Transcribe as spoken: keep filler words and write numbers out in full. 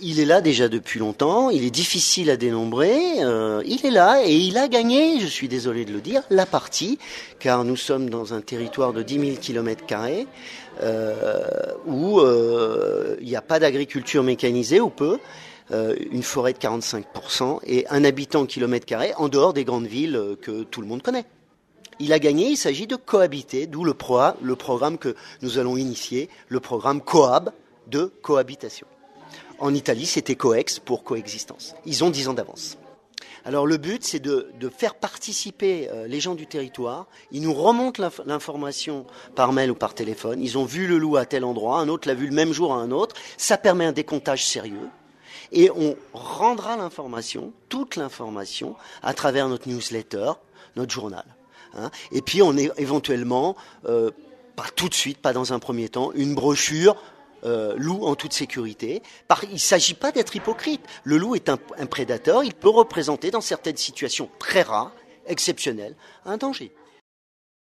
Il est là déjà depuis longtemps, il est difficile à dénombrer, euh, il est là et il a gagné, je suis désolé de le dire, la partie, car nous sommes dans un territoire de dix mille kilomètres carrés euh, où euh, il n'y a pas d'agriculture mécanisée ou peu, euh, une forêt de quarante-cinq pour cent et un habitant au kilomètre carré en dehors des grandes villes que tout le monde connaît. Il a gagné, il s'agit de cohabiter, d'où le, pro, le programme que nous allons initier, le programme Cohab de cohabitation. En Italie, c'était Coex pour coexistence. Ils ont dix ans d'avance. Alors le but, c'est de, de faire participer euh, les gens du territoire. Ils nous remontent l'inf- l'information par mail ou par téléphone. Ils ont vu le loup à tel endroit, un autre l'a vu le même jour à un autre. Ça permet un décomptage sérieux. Et on rendra l'information, toute l'information, à travers notre newsletter, notre journal. Hein. Et puis on est éventuellement, euh, pas tout de suite, pas dans un premier temps, une brochure Euh, loup en toute sécurité. Par, il ne s'agit pas d'être hypocrite. Le loup est un, un prédateur. Il peut représenter, dans certaines situations très rares, exceptionnelles, un danger.